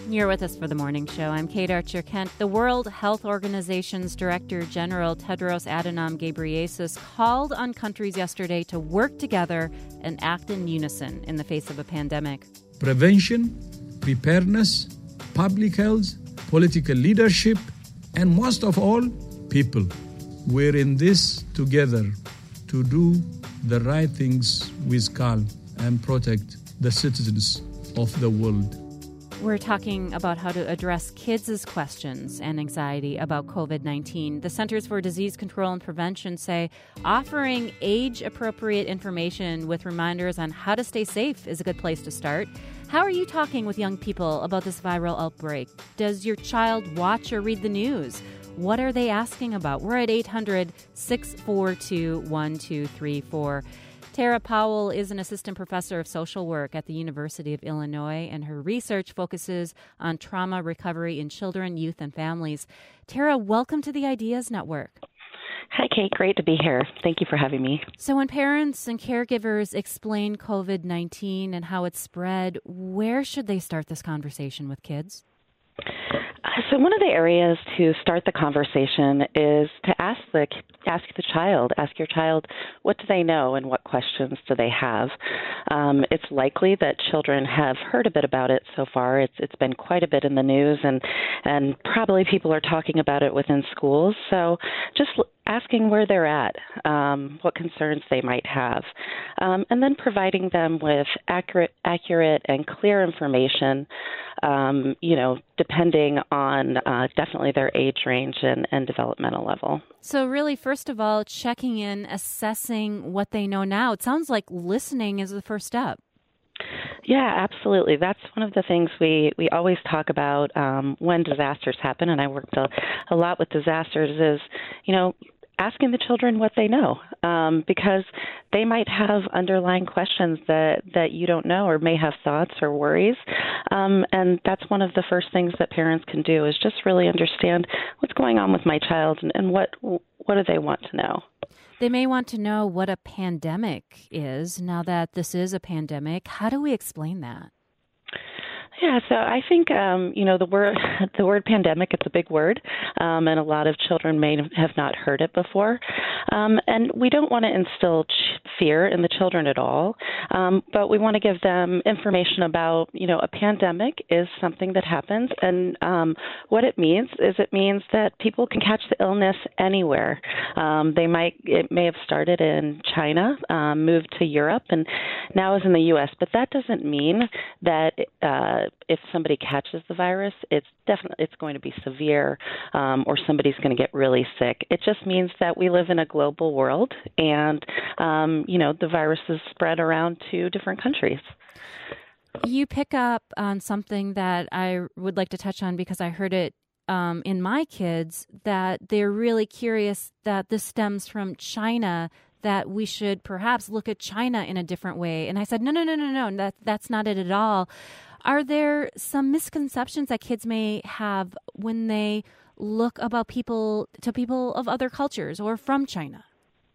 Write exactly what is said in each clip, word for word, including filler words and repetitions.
You're with us for the morning show. I'm Kate Archer-Kent. The World Health Organization's Director General Tedros Adhanom Ghebreyesus called on countries yesterday to work together and act in unison in the face of a pandemic. Prevention, preparedness, public health, political leadership, and most of all, people. We're in this together to do the right things with calm and protect the citizens of the world. We're talking about how to address kids' questions and anxiety about covid nineteen. The Centers for Disease Control and Prevention say offering age-appropriate information with reminders on how to stay safe is a good place to start. How are you talking with young people about this viral outbreak? Does your child watch or read the news? What are they asking about? We're at eight hundred, six four two, one two three four. Tara Powell is an assistant professor of social work at the University of Illinois, and her research focuses on trauma recovery in children, youth, and families. Tara, welcome to the Ideas Network. Hi, Kate. Great to be here. Thank you for having me. So when parents and caregivers explain covid nineteen and how it's spread, where should they start this conversation with kids? So one of the areas to start the conversation is to ask the ask the child, ask your child, what do they know and what questions do they have? Um, it's likely that children have heard a bit about it so far. It's it's been quite a bit in the news, and and probably people are talking about it within schools. So just asking where they're at, um, what concerns they might have, um, and then providing them with accurate, accurate and clear information, um, you know, depending on uh, definitely their age range and, and developmental level. So really, first of all, checking in, assessing what they know now. It sounds like listening is the first step. Yeah, absolutely. That's one of the things we, we always talk about um, when disasters happen, and I worked a, a lot with disasters, is, you know, asking the children what they know, um, because they might have underlying questions that, that you don't know, or may have thoughts or worries. Um, and that's one of the first things that parents can do, is just really understand what's going on with my child and, and what what do they want to know. They may want to know what a pandemic is. Now that this is a pandemic, how do we explain that? Yeah, so I think, um, you know, the word the word pandemic, it's a big word, um, and a lot of children may have not heard it before. Um, and we don't want to instill ch- fear in the children at all, um, but we want to give them information about, you know, a pandemic is something that happens, and um, what it means is it means that people can catch the illness anywhere. Um, they might, it may have started in China, um, moved to Europe, and now is in the U S, but that doesn't mean that uh, if somebody catches the virus, it's definitely it's going to be severe, um, or somebody's going to get really sick. It just means that we live in a global world, and um, you know, the virus is spread around to different countries. You pick up on something that I would like to touch on, because I heard it um, in my kids, that they're really curious that this stems from China, that we should perhaps look at China in a different way. And I said, no, no, no, no, no, that, that's not it at all. Are there some misconceptions that kids may have when they look about people to people of other cultures or from China?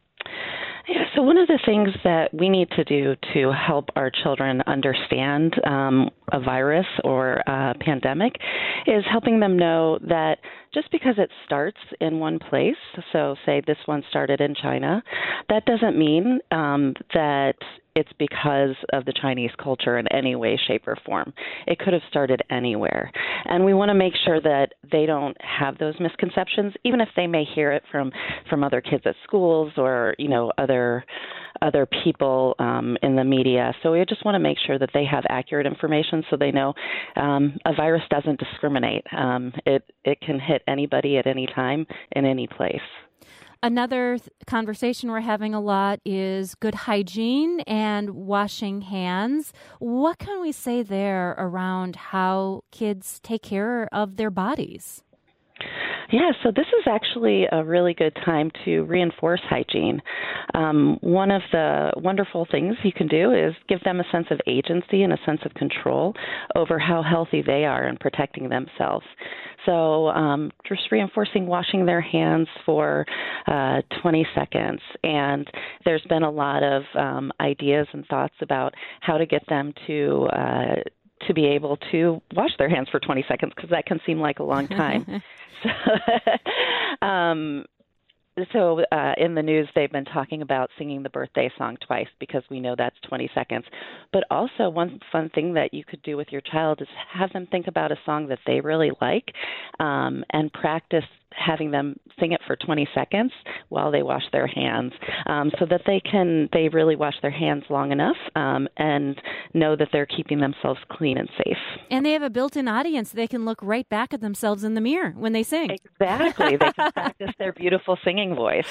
Yeah, so one of the things that we need to do to help our children understand um, a virus or a pandemic is helping them know that just because it starts in one place, so say this one started in China, that doesn't mean um, that it's because of the Chinese culture in any way, shape, or form. It could have started anywhere. And we want to make sure that they don't have those misconceptions, even if they may hear it from, from other kids at schools or, you know, other other people um, in the media. So we just want to make sure that they have accurate information, so they know um, a virus doesn't discriminate. Um, it, it can hit anybody at any time in any place. Another th- conversation we're having a lot is good hygiene and washing hands. What can we say there around how kids take care of their bodies? Yeah, so this is actually a really good time to reinforce hygiene. Um, one of the wonderful things you can do is give them a sense of agency and a sense of control over how healthy they are and protecting themselves. So um, just reinforcing washing their hands for uh, twenty seconds. And there's been a lot of um, ideas and thoughts about how to get them to uh, to be able to wash their hands for twenty seconds, because that can seem like a long time. so, um, So uh, in the news, they've been talking about singing the birthday song twice, because we know that's twenty seconds. But also, one fun thing that you could do with your child is have them think about a song that they really like, um, and practice having them sing it for twenty seconds while they wash their hands, um, so that they can they really wash their hands long enough um, and know that they're keeping themselves clean and safe. And they have a built-in audience. They can look right back at themselves in the mirror when they sing. Exactly. They can practice their beautiful singing voice.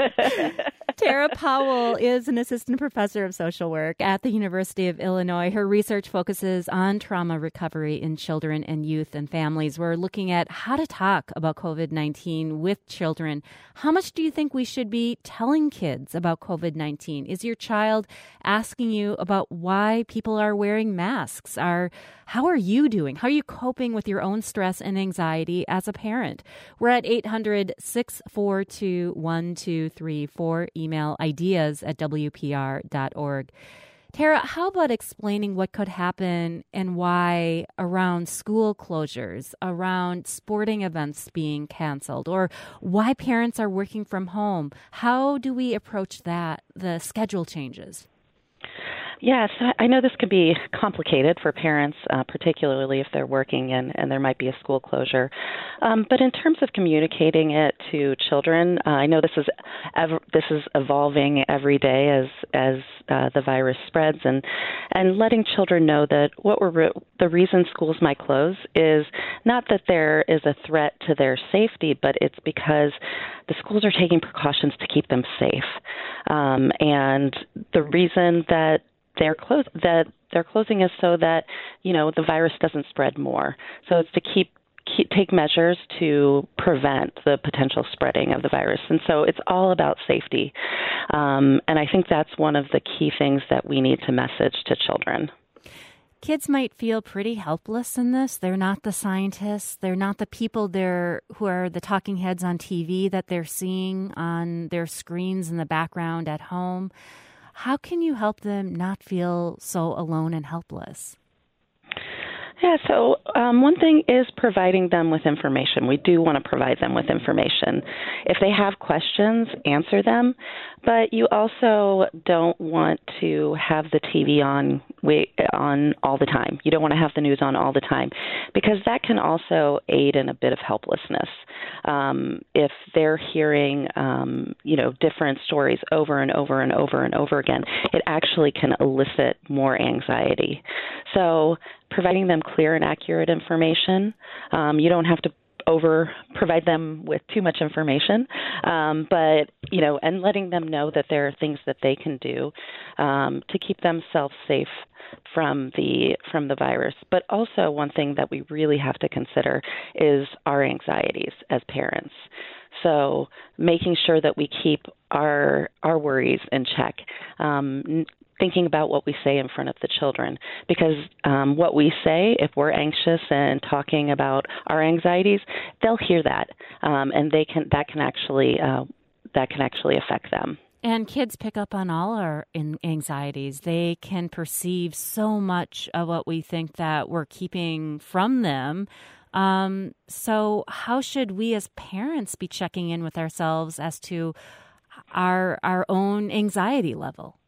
Tara Powell is an assistant professor of social work at the University of Illinois. Her research focuses on trauma recovery in children and youth and families. We're looking at how to talk about COVID nineteen with children. How much do you think we should be telling kids about COVID nineteen? Is your child asking you about why people are wearing masks? Are, how are you doing? How are you coping with your own stress and anxiety as a parent? We're at eight hundred, six four two, one two three four. Email ideas at w p r dot org. Tara, how about explaining what could happen and why around school closures, around sporting events being canceled, or why parents are working from home? How do we approach that, the schedule changes? Yes, I know this can be complicated for parents, uh, particularly if they're working and, and there might be a school closure. Um, but in terms of communicating it to children, uh, I know this is ev- this is evolving every day as as uh, the virus spreads, and and letting children know that what we're re- the reason schools might close is not that there is a threat to their safety, but it's because the schools are taking precautions to keep them safe. Um, and the reason that they're close that they're closing is so that, you know, the virus doesn't spread more. So it's to keep, keep take measures to prevent the potential spreading of the virus. And so it's all about safety. Um, and I think that's one of the key things that we need to message to children. Kids might feel pretty helpless in this. They're not the scientists. They're not the people they're, who are the talking heads on T V that they're seeing on their screens in the background at home. How can you help them not feel so alone and helpless? Yeah, so um, one thing is providing them with information. We do want to provide them with information. If they have questions, answer them. But you also don't want to have the T V on on all the time. You don't want to have the news on all the time, because that can also aid in a bit of helplessness. Um, if they're hearing, um, you know, different stories over and over and over and over again, it actually can elicit more anxiety. So providing them clear and accurate information. Um, you don't have to over provide them with too much information, um, but, you know, and letting them know that there are things that they can do um, to keep themselves safe from the from the virus. But also, one thing that we really have to consider is our anxieties as parents. So making sure that we keep our our worries in check. Um, thinking about what we say in front of the children, because um, what we say, if we're anxious and talking about our anxieties, they'll hear that, um, and they can that can actually uh, that can actually affect them. And kids pick up on all our anxieties. They can perceive so much of what we think that we're keeping from them. Um, so how should we as parents be checking in with ourselves as to our our own anxiety level?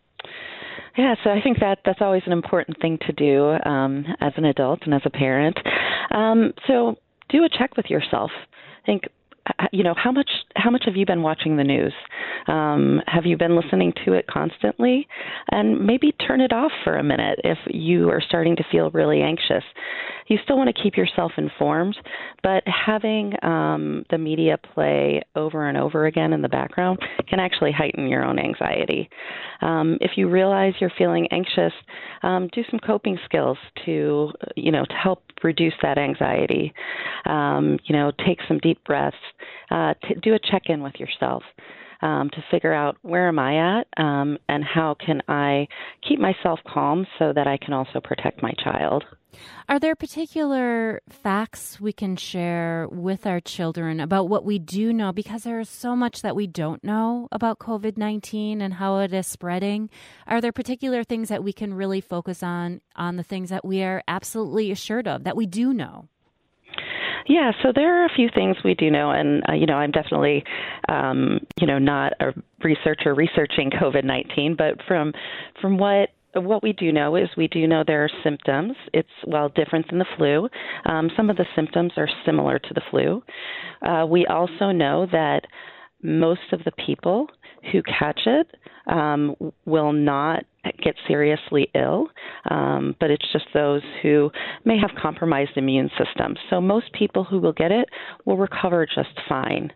Yeah, so I think that that's always an important thing to do um, as an adult and as a parent. Um, so do a check with yourself. Think, you know, how much how much have you been watching the news? Um, have you been listening to it constantly? And maybe turn it off for a minute if you are starting to feel really anxious. You still want to keep yourself informed, but having um, the media play over and over again in the background can actually heighten your own anxiety. Um, if you realize you're feeling anxious, um, do some coping skills to, you know, to help reduce that anxiety. Um, you know, take some deep breaths. Uh, t- do a check-in with yourself. um, to figure out where am I at um, and how can I keep myself calm so that I can also protect my child. Are there particular facts we can share with our children about what we do know? Because there is so much that we don't know about COVID nineteen and how it is spreading. Are there particular things that we can really focus on, on the things that we are absolutely assured of, that we do know? Yeah, so there are a few things we do know, and, uh, you know, I'm definitely, um, you know, not a researcher researching COVID nineteen, but from from what What we do know is we do know there are symptoms. It's, well, different than the flu. Um, some of the symptoms are similar to the flu. Uh, we also know that most of the people who catch it um, will not get seriously ill, um, but it's just those who may have compromised immune systems. So most people who will get it will recover just fine.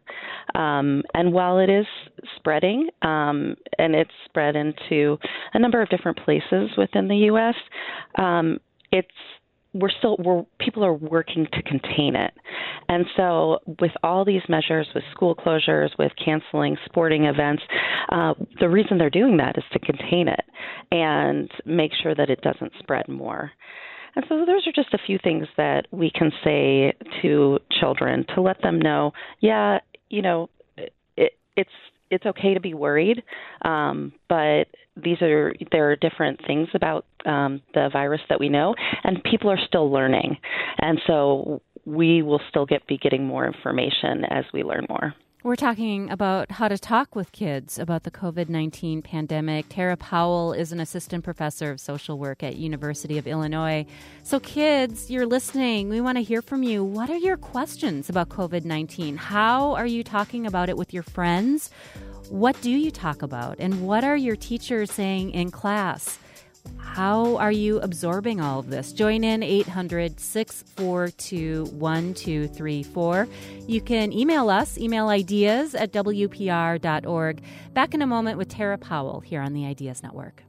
Um, and while it is spreading, um, and it's spread into a number of different places within the U S, um, it's we're still we're people are working to contain it. And so with all these measures, with school closures, with canceling sporting events, uh, the reason they're doing that is to contain it and make sure that it doesn't spread more. And so those are just a few things that we can say to children to let them know, yeah, you know, it, it's it's okay to be worried, um, but these are there are different things about um, the virus that we know, and people are still learning, and so we will still get be getting more information as we learn more. We're talking about how to talk with kids about the COVID nineteen pandemic. Tara Powell is an assistant professor of social work at University of Illinois. So kids, you're listening. We want to hear from you. What are your questions about COVID nineteen? How are you talking about it with your friends? What do you talk about? And what are your teachers saying in class? How are you absorbing all of this? Join in eight hundred, six four two, one two three four. You can email us, email ideas at W P R dot org. Back in a moment with Tara Powell here on the Ideas Network.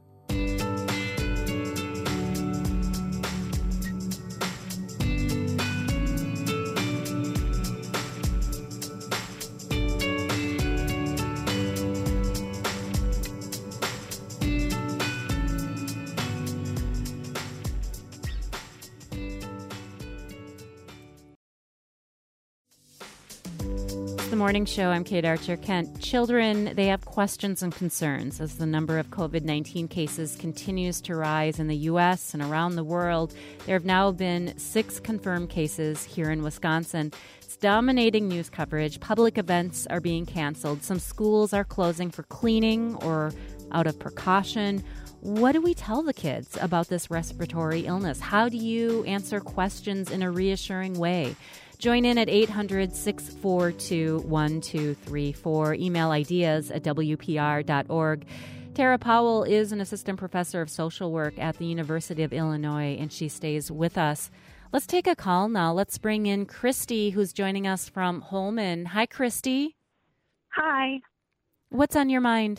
The Morning Show. I'm Kate Archer-Kent. Children, they have questions and concerns as the number of COVID nineteen cases continues to rise in the U S and around the world. There have now been six confirmed cases here in Wisconsin. It's dominating news coverage. Public events are being canceled. Some schools are closing for cleaning or out of precaution. What do we tell the kids about this respiratory illness? How do you answer questions in a reassuring way? Join in at eight hundred, six four two, one two three four. Email ideas at W P R dot org. Tara Powell is an assistant professor of social work at the University of Illinois, and she stays with us. Let's take a call now. Let's bring in Christy, who's joining us from Holmen. Hi, Christy. Hi. What's on your mind?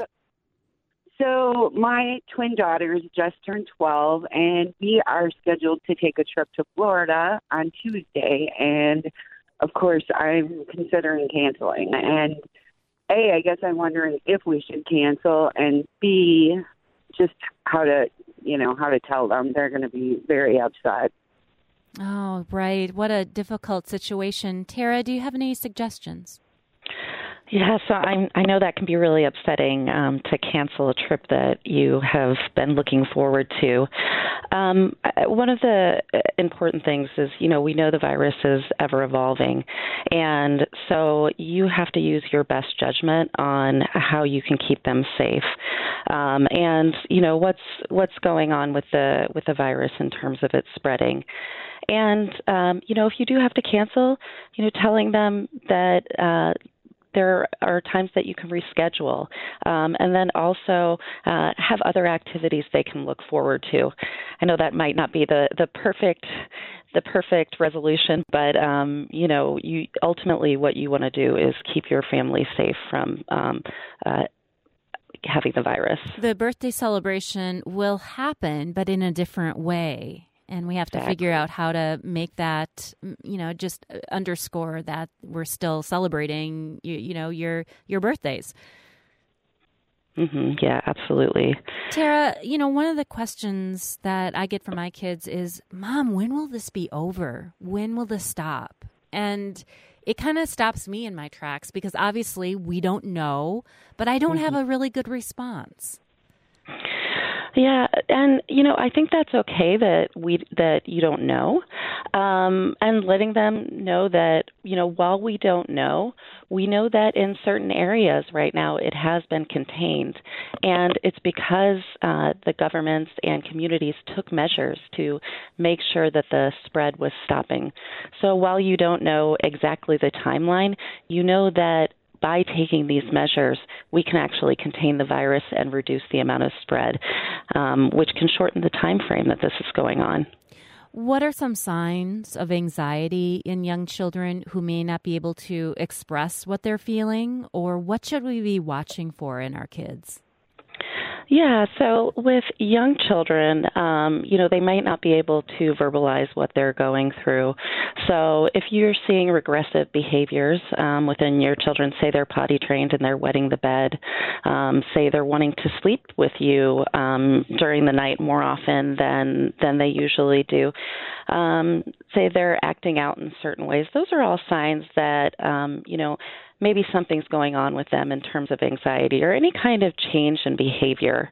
So my twin daughters just turned twelve, and we are scheduled to take a trip to Florida on Tuesday. And, of course, I'm considering canceling. And, A, I guess I'm wondering if we should cancel, and, B, just how to, you know, how to tell them. They're going to be very upset. Oh, right. What a difficult situation. Tara, do you have any suggestions? Yeah, so I'm, I know that can be really upsetting um, to cancel a trip that you have been looking forward to. Um, one of the important things is, you know, we know the virus is ever evolving, and so you have to use your best judgment on how you can keep them safe. Um, and you know what's what's going on with the with the virus in terms of it spreading. And um, you know, if you do have to cancel, you know, telling them that. Uh, There are times that you can reschedule, um, and then also uh, have other activities they can look forward to. I know that might not be the, the perfect the perfect resolution, but um, you know, you ultimately what you want to do is keep your family safe from um, uh, having the virus. The birthday celebration will happen, but in a different way. And we have to Exactly. figure out how to make that, you know, just underscore that we're still celebrating, you, you know, your your birthdays. Mm-hmm. Yeah, absolutely. Tara, you know, one of the questions that I get from my kids is, Mom, when will this be over? When will this stop? And it kind of stops me in my tracks because obviously we don't know, but I don't mm-hmm. have a really good response. Yeah, and you know, I think that's okay that we that you don't know, um, and letting them know that you know while we don't know, we know that in certain areas right now it has been contained, and it's because uh, the governments and communities took measures to make sure that the spread was stopping. So while you don't know exactly the timeline, you know that by taking these measures, we can actually contain the virus and reduce the amount of spread, um, which can shorten the time frame that this is going on. What are some signs of anxiety in young children who may not be able to express what they're feeling, or what should we be watching for in our kids? Yeah, so with young children, um, you know, they might not be able to verbalize what they're going through. So if you're seeing regressive behaviors um, within your children, say they're potty trained and they're wetting the bed, um, say they're wanting to sleep with you um, during the night more often than, than they usually do, um, say they're acting out in certain ways, those are all signs that, um, you know, maybe something's going on with them in terms of anxiety or any kind of change in behavior.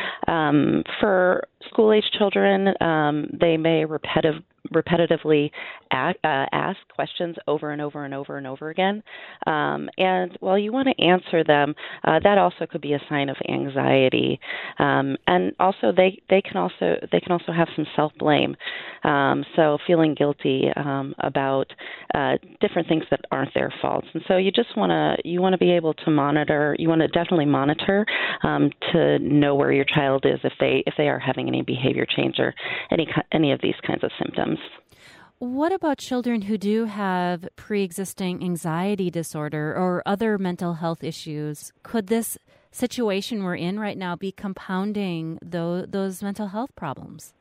Um, for school-age children, um, they may repetitive, repetitively ask, uh, ask questions over and over and over and over again. Um, and while you want to answer them, uh, that also could be a sign of anxiety. Um, and also, they, they can also they can also have some self-blame. Um, so feeling guilty um, about uh, different things that aren't their faults. And so you just want to you want to be able to monitor. You want to definitely monitor um, to know where your child is if they if they are having any behavior change or any any of these kinds of symptoms. What about children who do have pre-existing anxiety disorder or other mental health issues? Could this situation we're in right now be compounding those, those mental health problems?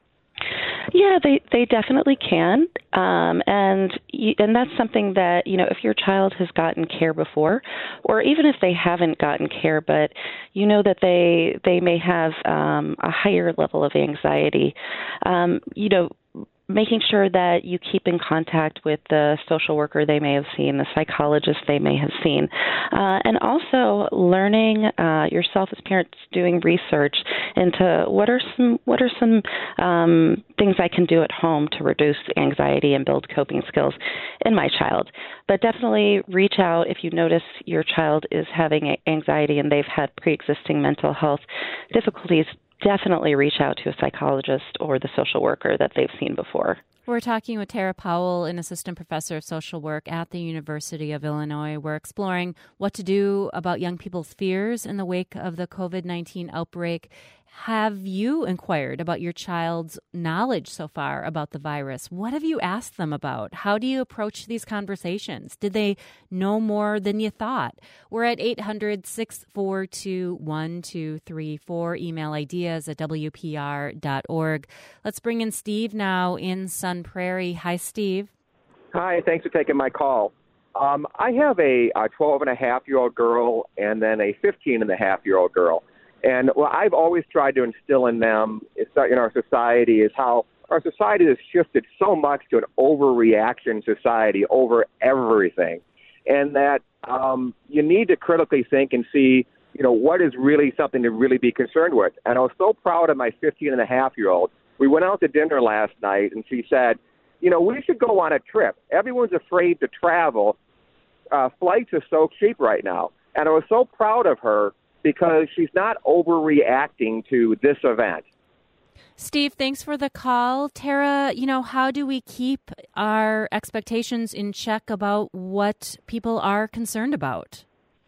Yeah, they, they definitely can, um, and and that's something that, you know, if your child has gotten care before, or even if they haven't gotten care, but you know that they they may have um, a higher level of anxiety, um, you know, making sure that you keep in contact with the social worker they may have seen, the psychologist they may have seen, uh, and also learning uh, yourself as parents, doing research into what are some what are some um, things I can do at home to reduce anxiety and build coping skills in my child. But definitely reach out if you notice your child is having anxiety and they've had pre-existing mental health difficulties. Definitely reach out to a psychologist or the social worker that they've seen before. We're talking with Tara Powell, an assistant professor of social work at the University of Illinois. We're exploring what to do about young people's fears in the wake of the covid nineteen outbreak. Have you inquired about your child's knowledge so far about the virus? What have you asked them about? How do you approach these conversations? Did they know more than you thought? We're at eight hundred, six four two, one two three four. Email ideas at w p r dot org. Let's bring in Steve now in Sun Prairie. Hi, Steve. Hi, thanks for taking my call. Um, I have a, a twelve and a half year old girl and then a fifteen and a half year old girl. And what I've always tried to instill in them in our society is how our society has shifted so much to an overreaction society over everything. And that um, you need to critically think and see, you know, what is really something to really be concerned with. And I was so proud of my fifteen and a half year old. We went out to dinner last night and she said, you know, we should go on a trip. Everyone's afraid to travel. Uh, flights are so cheap right now. And I was so proud of her because she's not overreacting to this event. Steve, thanks for the call. Tara, you know, how do we keep our expectations in check about what people are concerned about?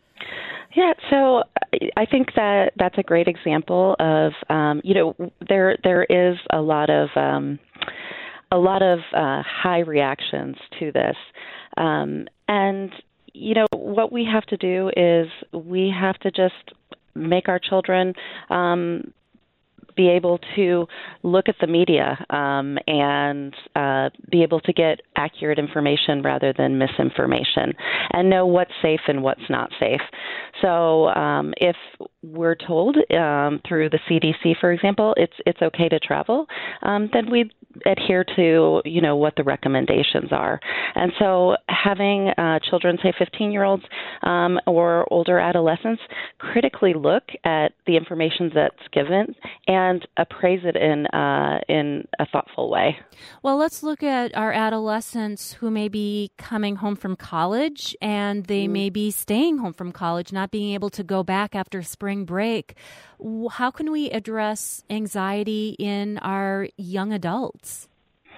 Yeah, so I think that that's a great example of, um, you know, there there is a lot of um, a lot of uh, high reactions to this, um, and you know what we have to do is we have to just make our children um, be able to look at the media um, and uh, be able to get accurate information rather than misinformation and know what's safe and what's not safe. So um, if we're told um, through the C D C, for example, it's it's okay to travel, um, then we adhere to, you know, what the recommendations are. And so having uh, children, say fifteen-year-olds um, or older adolescents, critically look at the information that's given and appraise it in uh, in a thoughtful way. Well, let's look at our adolescents who may be coming home from college and they mm. may be staying home from college, not being able to go back after spring break. How can we address anxiety in our young adults?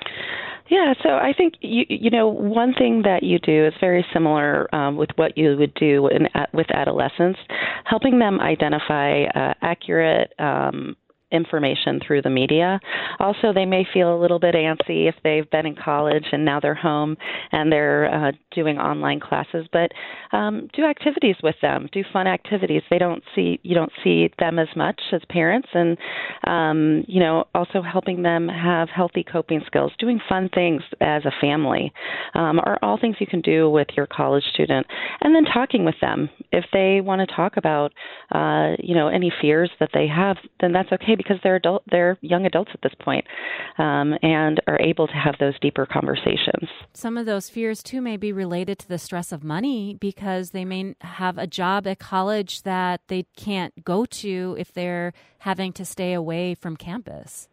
Yeah, so I think, you, you know, one thing that you do is very similar um, with what you would do in, with adolescents, helping them identify uh, accurate um information through the media. Also, they may feel a little bit antsy if they've been in college and now they're home and they're uh, doing online classes, but um, do activities with them, do fun activities. They don't see, you don't see them as much as parents, and, um, you know, also helping them have healthy coping skills, doing fun things as a family um, are all things you can do with your college student, and then talking with them. If they want to talk about, uh, you know, any fears that they have, then that's okay, because they're adult, they're young adults at this point, um, and are able to have those deeper conversations. Some of those fears, too, may be related to the stress of money, because they may have a job at college that they can't go to if they're having to stay away from campus.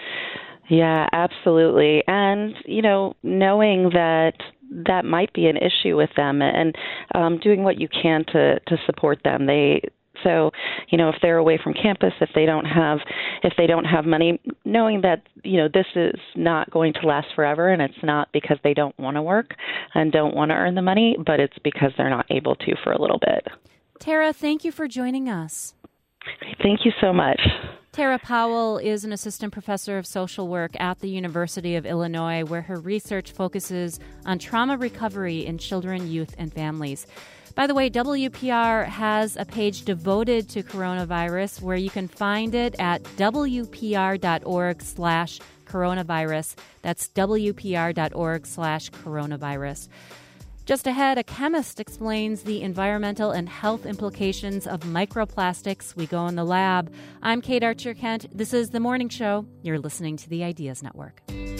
Yeah, absolutely. And, you know, knowing that that might be an issue with them, and um, doing what you can to, to support them. They So, you know, if they're away from campus, if they don't have, if they don't have money, knowing that, you know, this is not going to last forever, and it's not because they don't want to work and don't want to earn the money, but it's because they're not able to for a little bit. Tara, thank you for joining us. Thank you so much. Tara Powell is an assistant professor of social work at the University of Illinois, where her research focuses on trauma recovery in children, youth, and families. By the way, W P R has a page devoted to coronavirus where you can find it at W P R dot org slash coronavirus. That's W P R dot org slash coronavirus. Just ahead, a chemist explains the environmental and health implications of microplastics. We go in the lab. I'm Kate Archer-Kent. This is The Morning Show. You're listening to the Ideas Network.